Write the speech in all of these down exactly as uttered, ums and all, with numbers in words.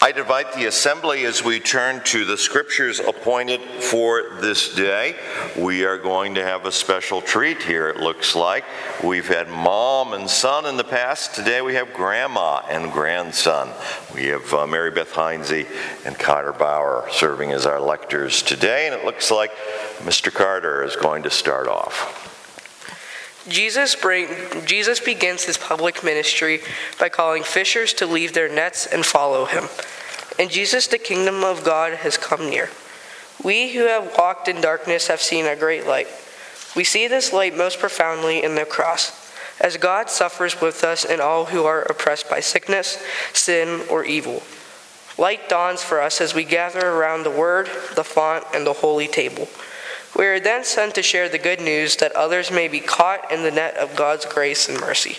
I'd invite the assembly as we turn to the scriptures appointed for this day. We are going to have a special treat here, it looks like. We've had mom and son in the past. Today we have grandma and grandson. We have uh, Mary Beth Heinze and Carter Bauer serving as our lectors today, and it looks like Mister Carter is going to start off. Jesus, bring, Jesus begins his public ministry by calling fishers to leave their nets and follow him. In Jesus, the kingdom of God has come near. We who have walked in darkness have seen a great light. We see this light most profoundly in the cross, as God suffers with us and all who are oppressed by sickness, sin, or evil. Light dawns for us as we gather around the Word, the font, and the holy table. We are then sent to share the good news that others may be caught in the net of God's grace and mercy.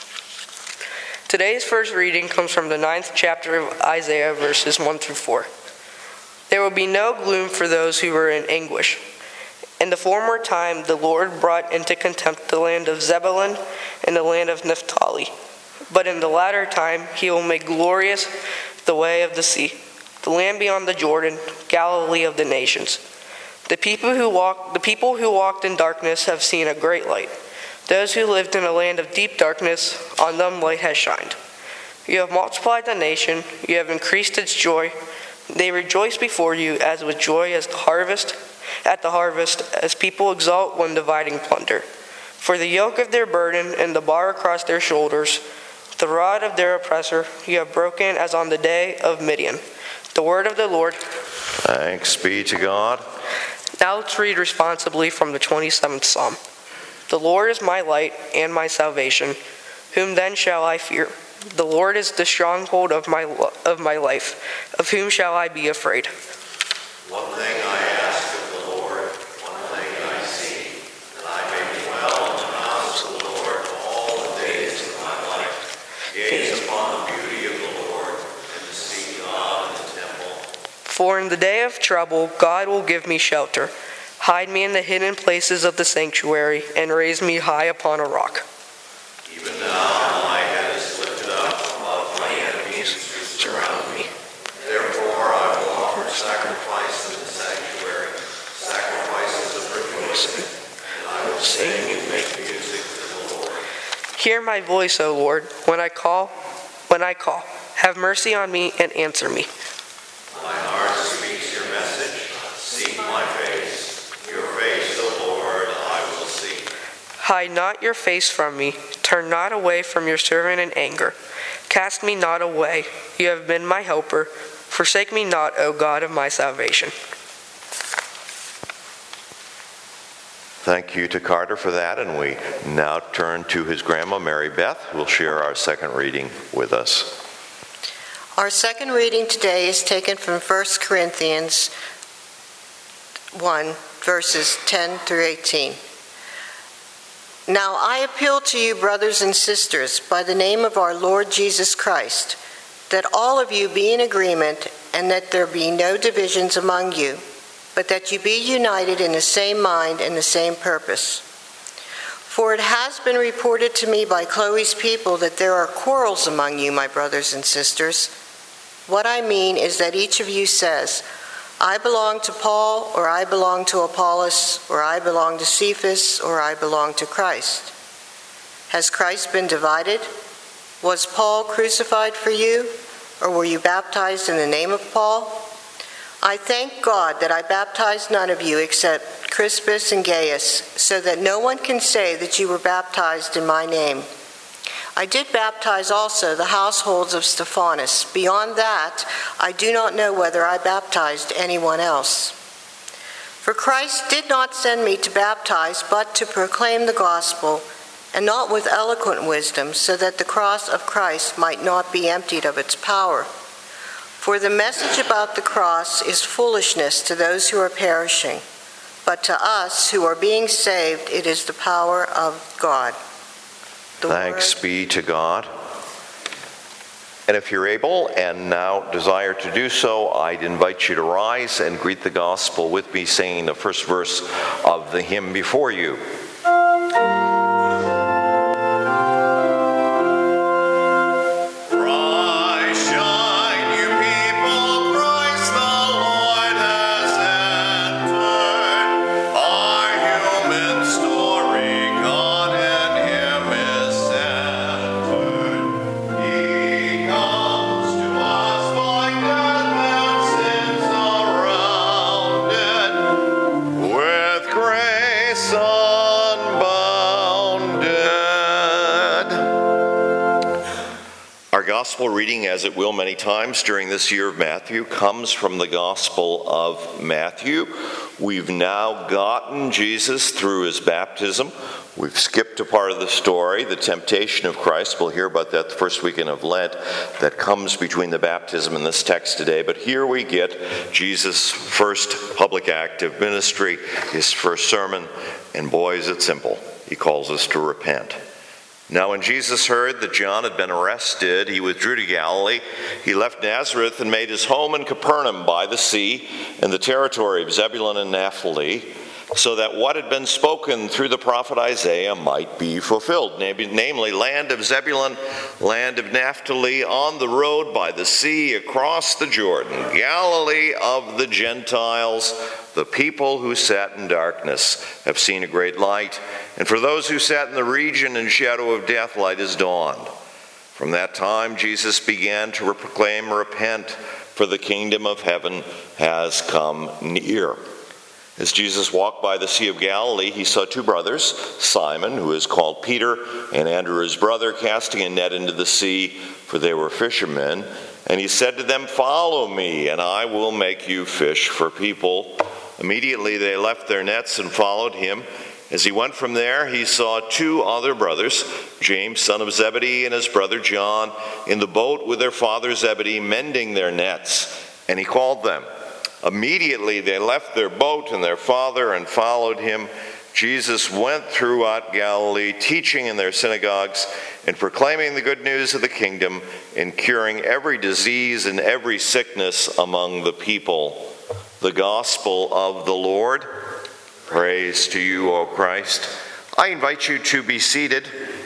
Today's first reading comes from the ninth chapter of Isaiah, verses one through four. There will be no gloom for those who were in anguish. In the former time, the Lord brought into contempt the land of Zebulun and the land of Naphtali. But in the latter time, he will make glorious the way of the sea, the land beyond the Jordan, Galilee of the nations. The people who walk, the people who walked in darkness have seen a great light. Those who lived in a land of deep darkness, on them light has shined. You have multiplied the nation, you have increased its joy. They rejoice before you as with joy as the harvest, at the harvest, as people exult when dividing plunder. For the yoke of their burden and the bar across their shoulders, the rod of their oppressor, you have broken as on the day of Midian. The word of the Lord. Thanks be to God. Now let's read responsibly from the twenty-seventh Psalm. The Lord is my light and my salvation. Whom then shall I fear? The Lord is the stronghold of my of my life. Of whom shall I be afraid? One thing I ask of the Lord, one thing I seek, that I may dwell in the house of the Lord all the days of my life. Gaze upon the beauty of the Lord and to seek God in the temple. For in the day of trouble, God will give me shelter. Hide me in the hidden places of the sanctuary and raise me high upon a rock. Even now my head is lifted up above my enemies who surround me. Therefore I will offer sacrifice in the sanctuary, sacrifices of rejoicing, and I will sing and make music to the Lord. Hear my voice, O Lord, when I call, when I call. Have mercy on me and answer me. My heart speaks your message. Seek my face. Your face, O Lord, I will seek. Hide not your face from me. Turn not away from your servant in anger. Cast me not away. You have been my helper. Forsake me not, O God of my salvation. Thank you to Carter for that, and we now turn to his grandma, Mary Beth, who will share our second reading with us. Our second reading today is taken from First Corinthians one, verses ten through eighteen. Now I appeal to you, brothers and sisters, by the name of our Lord Jesus Christ, that all of you be in agreement and that there be no divisions among you, but that you be united in the same mind and the same purpose. For it has been reported to me by Chloe's people that there are quarrels among you, my brothers and sisters. What I mean is that each of you says, I belong to Paul, or I belong to Apollos, or I belong to Cephas, or I belong to Christ. Has Christ been divided? Was Paul crucified for you, or were you baptized in the name of Paul? I thank God that I baptized none of you except Crispus and Gaius, so that no one can say that you were baptized in my name. I did baptize also the households of Stephanas. Beyond that, I do not know whether I baptized anyone else. For Christ did not send me to baptize, but to proclaim the gospel, and not with eloquent wisdom, so that the cross of Christ might not be emptied of its power. For the message about the cross is foolishness to those who are perishing, but to us who are being saved, it is the power of God. The Thanks word. be to God. And if you're able and now desire to do so, I'd invite you to rise and greet the gospel with me, singing the first verse of the hymn before you. Rise, shine, you people. gospel reading, as it will many times during this year of Matthew, comes from the Gospel of Matthew. We've now gotten Jesus through his baptism. We've skipped a part of the story, the temptation of Christ. We'll hear about that the first weekend of Lent that comes between the baptism and this text today. But here we get Jesus' first public act of ministry, his first sermon, and boy, is it simple. He calls us to repent. Now when Jesus heard that John had been arrested, he withdrew to Galilee. He left Nazareth and made his home in Capernaum by the sea in the territory of Zebulun and Naphtali, so that what had been spoken through the prophet Isaiah might be fulfilled, namely, land of Zebulun, land of Naphtali, on the road by the sea across the Jordan, Galilee of the Gentiles. The people who sat in darkness have seen a great light, and for those who sat in the region and shadow of death, light has dawned. From that time, Jesus began to proclaim, "Repent, for the kingdom of heaven has come near." As Jesus walked by the Sea of Galilee, he saw two brothers, Simon, who is called Peter, and Andrew his brother, casting a net into the sea, for they were fishermen. And he said to them, "Follow me, and I will make you fish for people." Immediately they left their nets and followed him. As he went from there, he saw two other brothers, James, son of Zebedee, and his brother John, in the boat with their father Zebedee, mending their nets. And he called them. Immediately they left their boat and their father and followed him. Jesus went throughout Galilee, teaching in their synagogues and proclaiming the good news of the kingdom and curing every disease and every sickness among the people. The gospel of the Lord. Praise to you, O Christ. I invite you to be seated.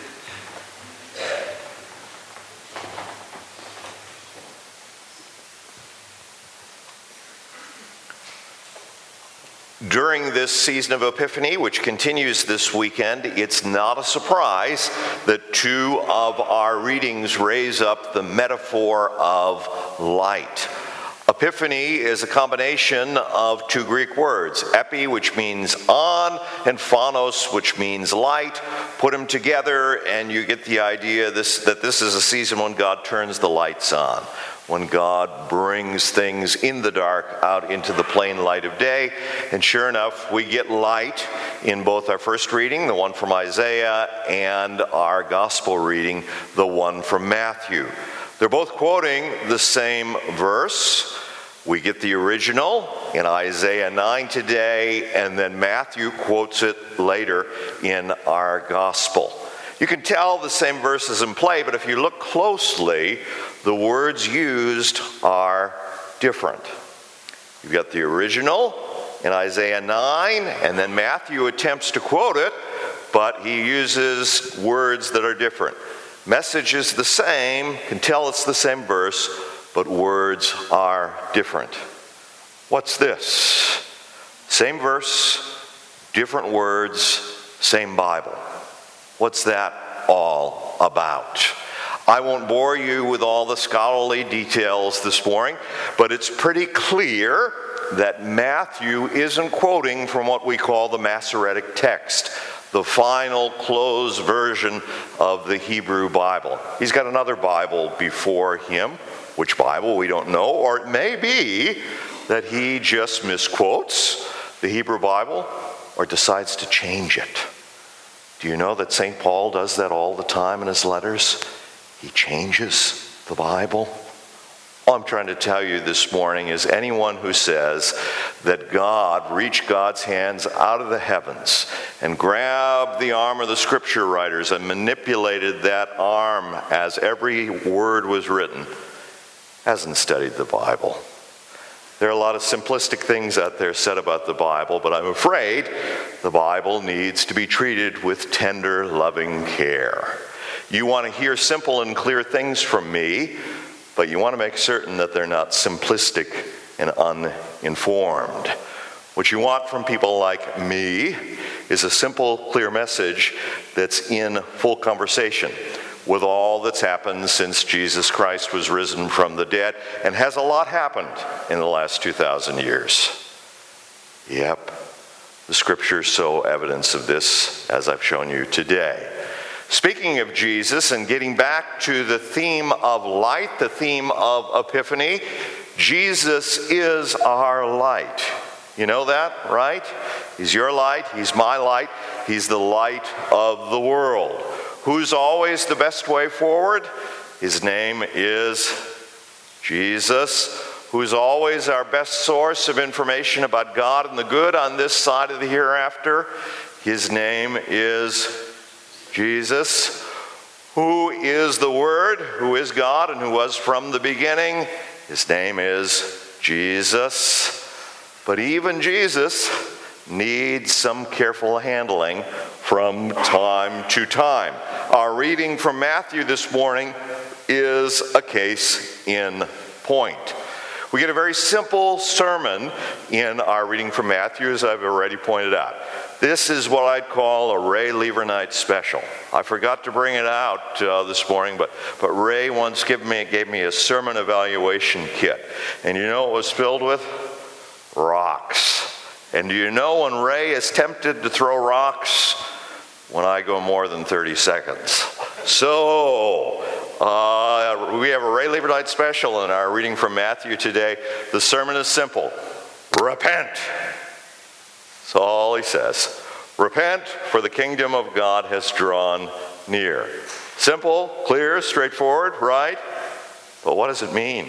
During this season of Epiphany, which continues this weekend, it's not a surprise that two of our readings raise up the metaphor of light. Epiphany is a combination of two Greek words, epi, which means on, and phanos, which means light. Put them together and you get the idea this, that this is a season when God turns the lights on, when God brings things in the dark out into the plain light of day. And sure enough, we get light in both our first reading, the one from Isaiah, and our gospel reading, the one from Matthew. They're both quoting the same verse. We get the original in Isaiah nine today, and then Matthew quotes it later in our gospel. You can tell the same verse is in play, but if you look closely, the words used are different. You've got the original in Isaiah nine, and then Matthew attempts to quote it, but he uses words that are different. Message is the same, can tell it's the same verse, but words are different. What's this? Same verse, different words, same Bible. What's that all about? I won't bore you with all the scholarly details this morning, but it's pretty clear that Matthew isn't quoting from what we call the Masoretic text, the final closed version of the Hebrew Bible. He's got another Bible before him. Which Bible, we don't know. Or it may be that he just misquotes the Hebrew Bible or decides to change it. Do you know that Saint Paul does that all the time in his letters? He changes the Bible. All I'm trying to tell you this morning is anyone who says that God reached God's hands out of the heavens and grabbed the arm of the scripture writers and manipulated that arm as every word was written hasn't studied the Bible. There are a lot of simplistic things out there said about the Bible, but I'm afraid the Bible needs to be treated with tender, loving care. You want to hear simple and clear things from me, but you want to make certain that they're not simplistic and uninformed. What you want from people like me is a simple, clear message that's in full conversation with all that's happened since Jesus Christ was risen from the dead, and has a lot happened in the last two thousand years. Yep, the scriptures show evidence of this, as I've shown you today. Speaking of Jesus and getting back to the theme of light, the theme of Epiphany, Jesus is our light. You know that, right? He's your light, he's my light, he's the light of the world. Who's always the best way forward? His name is Jesus. Who's always our best source of information about God and the good on this side of the hereafter? His name is Jesus. Who is the Word, who is God, and who was from the beginning? His name is Jesus. But even Jesus needs some careful handling from time to time. Our reading from Matthew this morning is a case in point. We get a very simple sermon in our reading from Matthew, as I've already pointed out. This is what I'd call a Ray Lever Night special. I forgot to bring it out uh, this morning, but, but Ray once gave me, gave me a sermon evaluation kit. And you know what it was filled with? Rocks. And do you know when Ray is tempted to throw rocks? When I go more than thirty seconds. So, uh, we have a Ray Lever Night special in our reading from Matthew today. The sermon is simple. Repent. That's all he says. Repent, for the kingdom of God has drawn near. Simple, clear, straightforward, right? But what does it mean?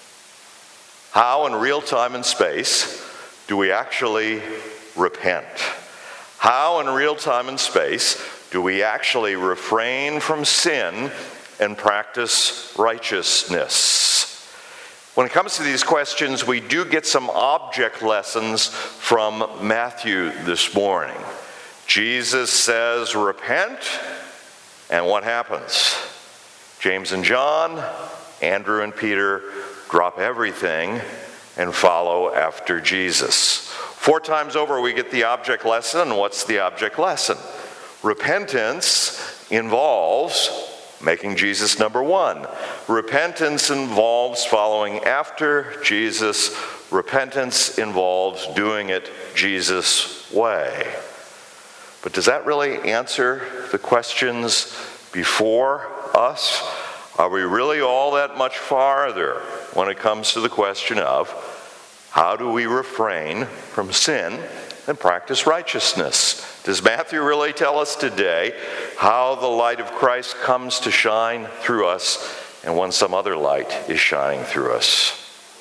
How in real time and space do we actually repent? How in real time and space do we actually refrain from sin and practice righteousness? When it comes to these questions, we do get some object lessons from Matthew this morning. Jesus says, repent, and what happens? James and John, Andrew and Peter drop everything and follow after Jesus. Four times over we get the object lesson. What's the object lesson? Repentance involves making Jesus number one. Repentance involves following after Jesus. Repentance involves doing it Jesus' way. But does that really answer the questions before us? Are we really all that much farther when it comes to the question of how do we refrain from sin and practice righteousness? Does Matthew really tell us today how the light of Christ comes to shine through us and when some other light is shining through us?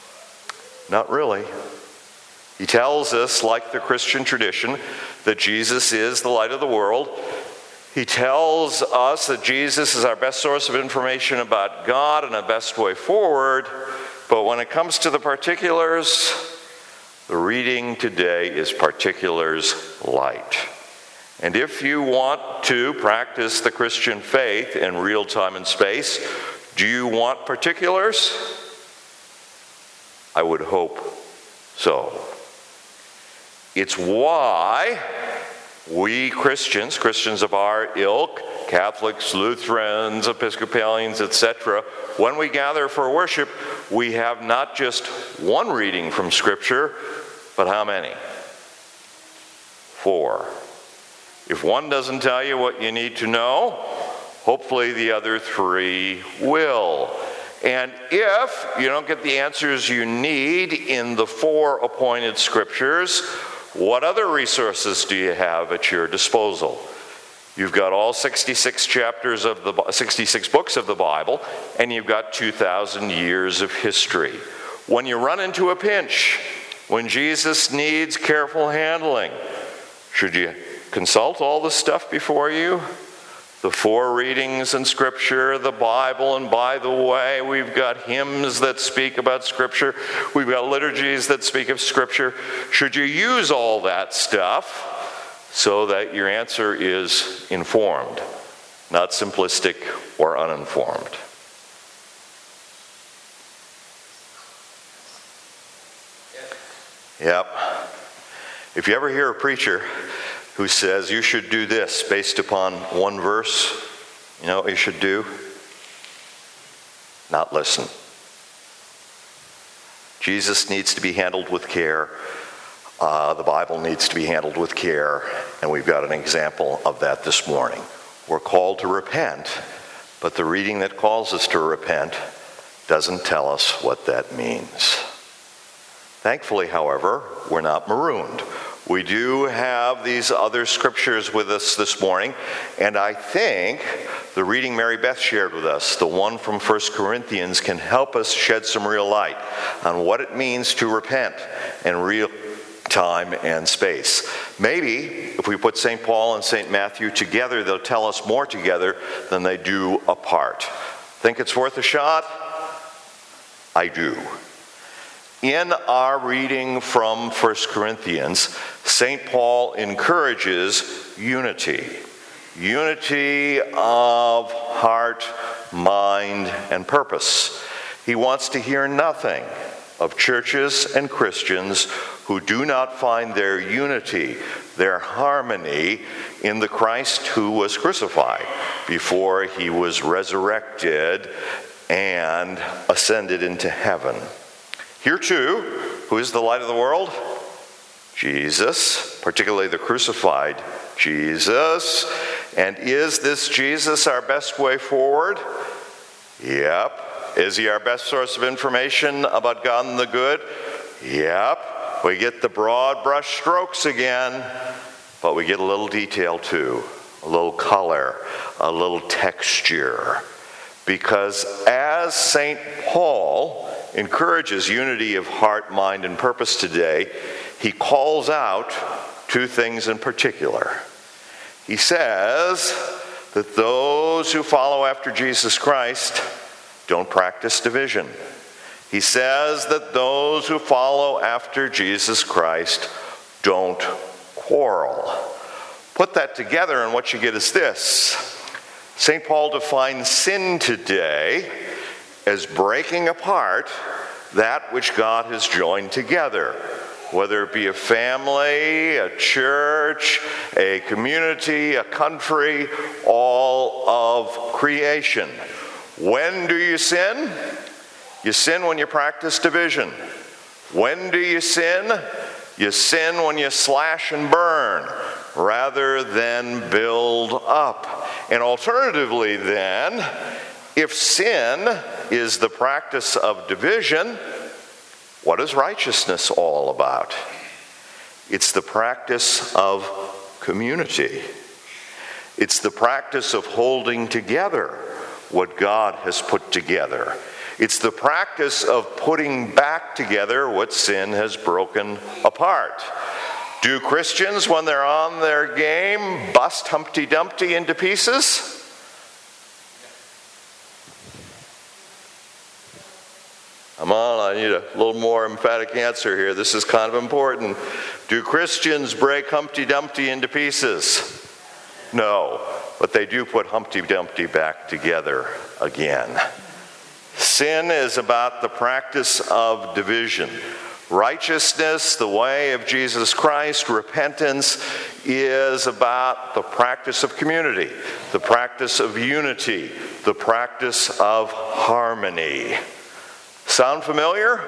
Not really. He tells us, like the Christian tradition, that Jesus is the light of the world. He tells us that Jesus is our best source of information about God and the best way forward. But when it comes to the particulars, the reading today is particulars light. And if you want to practice the Christian faith in real time and space, do you want particulars? I would hope so. It's why we Christians, Christians of our ilk, Catholics, Lutherans, Episcopalians, et cetera, when we gather for worship, we have not just one reading from Scripture, but how many? Four. If one doesn't tell you what you need to know, hopefully the other three will. And if you don't get the answers you need in the four appointed Scriptures, what other resources do you have at your disposal? You've got all sixty-six chapters of the sixty-six books of the Bible, and you've got two thousand years of history. When you run into a pinch, when Jesus needs careful handling, should you consult all the stuff before you? The four readings in Scripture, the Bible, and by the way, we've got hymns that speak about Scripture. We've got liturgies that speak of Scripture. Should you use all that stuff so that your answer is informed, not simplistic or uninformed? Yep. If you ever hear a preacher who says you should do this based upon one verse, you know what you should do? Not listen. Jesus needs to be handled with care. Uh, the Bible needs to be handled with care, and we've got an example of that this morning. We're called to repent, but the reading that calls us to repent doesn't tell us what that means. Thankfully, however, we're not marooned. We do have these other scriptures with us this morning, and I think the reading Mary Beth shared with us, the one from First Corinthians, can help us shed some real light on what it means to repent in real time and space. Maybe if we put Saint Paul and Saint Matthew together, they'll tell us more together than they do apart. Think it's worth a shot? I do. In our reading from First Corinthians, Saint Paul encourages unity. Unity of heart, mind, and purpose. He wants to hear nothing of churches and Christians who do not find their unity, their harmony in the Christ who was crucified before he was resurrected and ascended into heaven. Here too, who is the light of the world? Jesus, particularly the crucified Jesus. And is this Jesus our best way forward? Yep. Is he our best source of information about God and the good? Yep. We get the broad brush strokes again, but we get a little detail too, a little color, a little texture. Because as Saint Paul encourages unity of heart, mind, and purpose today, he calls out two things in particular. He says that those who follow after Jesus Christ don't practice division. He says that those who follow after Jesus Christ don't quarrel. Put that together and what you get is this. Saint Paul defines sin today as breaking apart that which God has joined together, whether it be a family, a church, a community, a country, all of creation. When do you sin? You sin when you practice division. When do you sin? You sin when you slash and burn rather than build up. And alternatively then, if sin is the practice of division, what is righteousness all about? It's the practice of community. It's the practice of holding together what God has put together. It's the practice of putting back together what sin has broken apart. Do Christians, when they're on their game, bust Humpty Dumpty into pieces? Come on, I need a little more emphatic answer here. This is kind of important. Do Christians break Humpty Dumpty into pieces? No, but they do put Humpty Dumpty back together again. Sin is about the practice of division. Righteousness, the way of Jesus Christ, repentance is about the practice of community, the practice of unity, the practice of harmony. Sound familiar?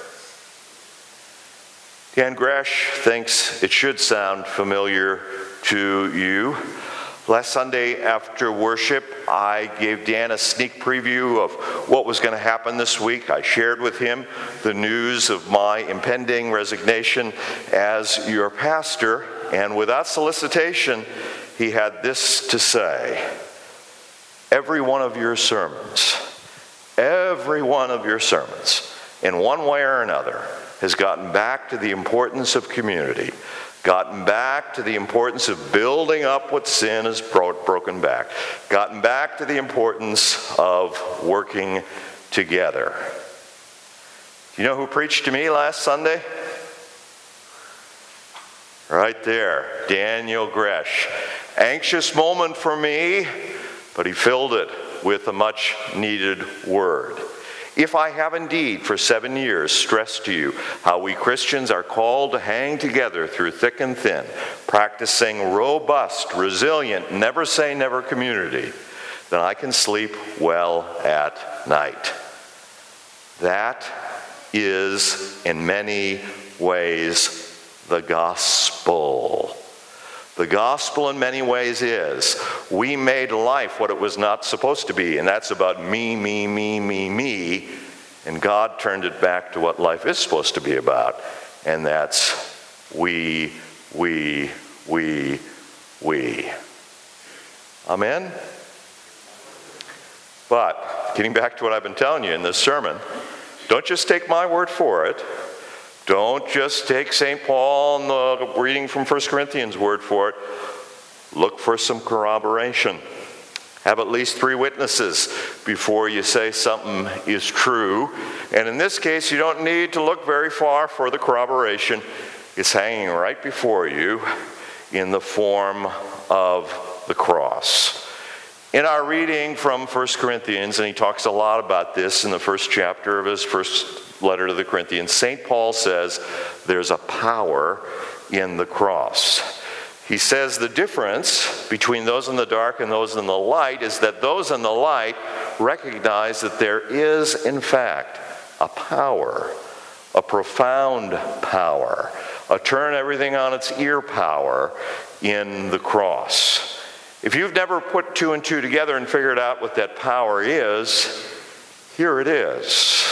Dan Gresh thinks it should sound familiar to you. Last Sunday after worship, I gave Dan a sneak preview of what was going to happen this week. I shared with him the news of my impending resignation as your pastor, and without solicitation, he had this to say. Every one of your sermons, every one of your sermons, in one way or another, has gotten back to the importance of community, gotten back to the importance of building up what sin has bro- broken back, gotten back to the importance of working together. You know who preached to me last Sunday? Right there, Daniel Gresh. Anxious moment for me, but he filled it with a much needed word. If I have indeed for seven years stressed to you how we Christians are called to hang together through thick and thin, practicing robust, resilient, never say never community, then I can sleep well at night. That is, in many ways, the gospel. The gospel in many ways is we made life what it was not supposed to be, and that's about me, me, me, me, me, and God turned it back to what life is supposed to be about, and that's we, we, we, we. Amen? But, getting back to what I've been telling you in this sermon, don't just take my word for it. Don't just take Saint Paul and the reading from First Corinthians word for it. Look for some corroboration. Have at least three witnesses before you say something is true. And in this case, you don't need to look very far for the corroboration. It's hanging right before you in the form of the cross. In our reading from First Corinthians, and he talks a lot about this in the first chapter of his first letter to the Corinthians, Saint Paul says there's a power in the cross. He says the difference between those in the dark and those in the light is that those in the light recognize that there is, in fact, a power, a profound power, a turn everything on its ear power in the cross. If you've never put two and two together and figured out what that power is, here it is.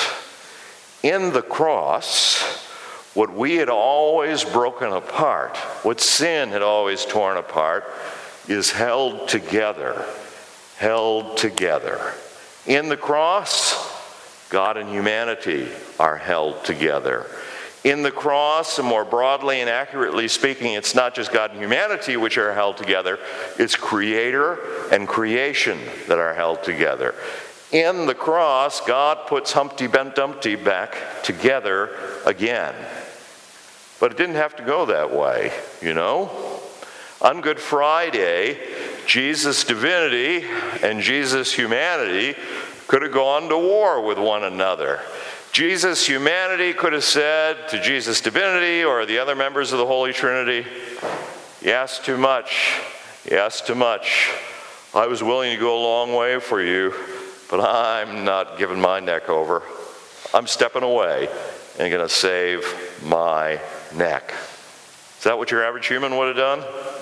In the cross, what we had always broken apart, what sin had always torn apart, is held together. Held together. In the cross, God and humanity are held together. In the cross, and more broadly and accurately speaking, it's not just God and humanity which are held together, it's creator and creation that are held together. In the cross, God puts Humpty Bent Dumpty back together again. But it didn't have to go that way, you know. On Good Friday, Jesus' divinity and Jesus' humanity could have gone to war with one another. Jesus' humanity could have said to Jesus' divinity or the other members of the Holy Trinity, "You asked too much. You asked too much. I was willing to go a long way for you, but I'm not giving my neck over. I'm stepping away and going to save my neck." Is that what your average human would have done?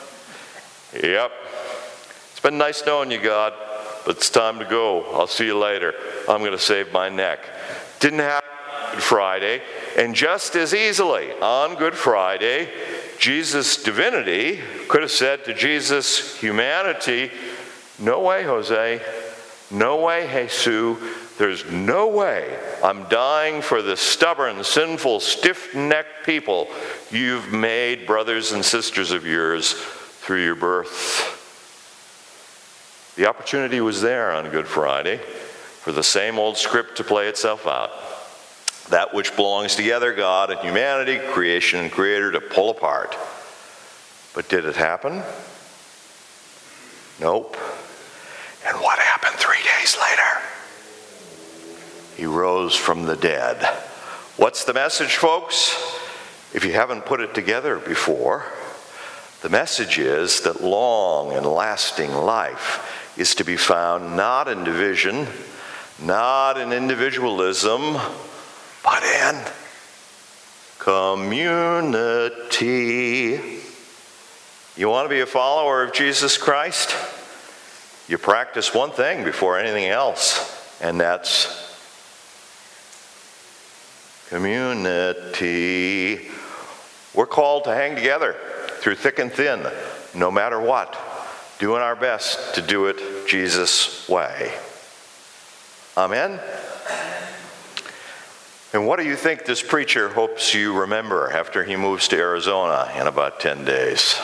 Yep. It's been nice knowing you, God, but it's time to go. I'll see you later. I'm going to save my neck. Didn't happen on Good Friday, and just as easily on Good Friday, Jesus' divinity could have said to Jesus' humanity, "No way, Jose. No way, Jesus. There's no way I'm dying for the stubborn, sinful, stiff-necked people you've made brothers and sisters of yours through your birth." The opportunity was there on Good Friday for the same old script to play itself out. That which belongs together, God and humanity, creation and creator, to pull apart. But did it happen? Nope. And what happened three days later? He rose from the dead. What's the message, folks? If you haven't put it together before, the message is that long and lasting life is to be found not in division, not in individualism, but in community. You want to be a follower of Jesus Christ? You practice one thing before anything else, and that's community. We're called to hang together through thick and thin, no matter what, doing our best to do it Jesus' way. Amen? And what do you think this preacher hopes you remember after he moves to Arizona in about ten days?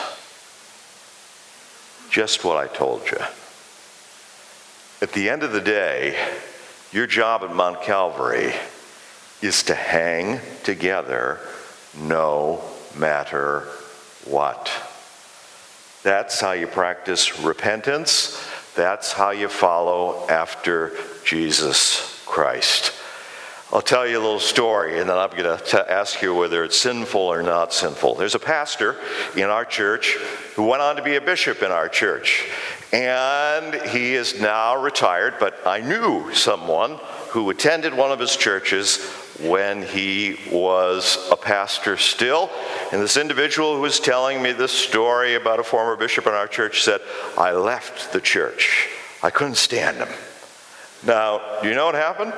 Just what I told you. At the end of the day, your job at Mount Calvary is to hang together no matter what. That's how you practice repentance. That's how you follow after Jesus Christ. I'll tell you a little story, and then I'm going to ask you whether it's sinful or not sinful. There's a pastor in our church who went on to be a bishop in our church. And he is now retired, but I knew someone who attended one of his churches when he was a pastor still. And this individual who was telling me this story about a former bishop in our church said, I left the church. I couldn't stand him. Now, do you know what happened?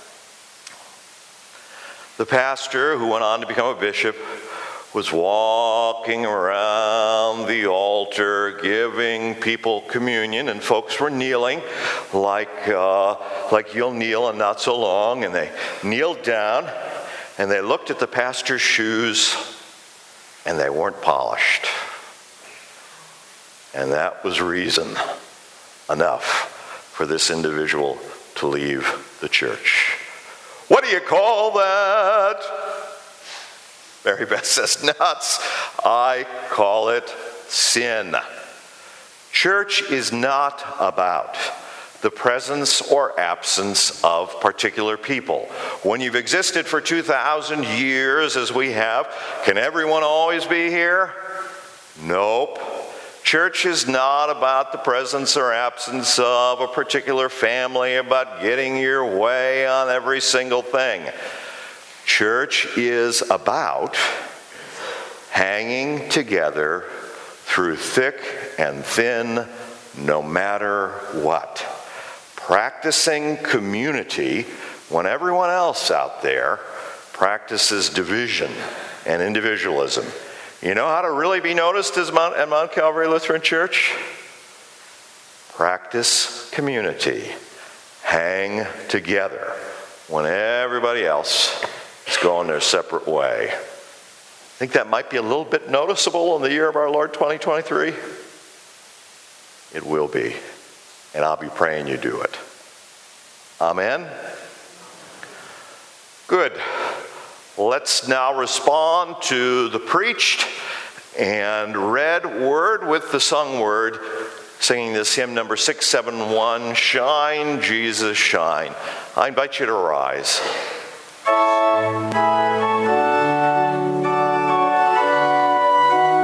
The pastor who went on to become a bishop was walking around the altar giving people communion, and folks were kneeling like uh, like you'll kneel and not so long, and they kneeled down and they looked at the pastor's shoes and they weren't polished. And that was reason enough for this individual to leave the church. What do you call that? Mary Beth says, nuts. I call it sin. Church is not about the presence or absence of particular people. When you've existed for two thousand years, as we have, can everyone always be here? Nope. Church is not about the presence or absence of a particular family, about getting your way on every single thing. Church is about hanging together through thick and thin, no matter what. Practicing community when everyone else out there practices division and individualism. You know how to really be noticed as Mount, at Mount Calvary Lutheran Church? Practice community. Hang together when everybody else is going their separate way. I think that might be a little bit noticeable in the year of our Lord twenty twenty-three. It will be. And I'll be praying you do it. Amen? Good. Let's now respond to the preached and read word with the sung word, singing this hymn number six seven one, Shine, Jesus, Shine. I invite you to rise.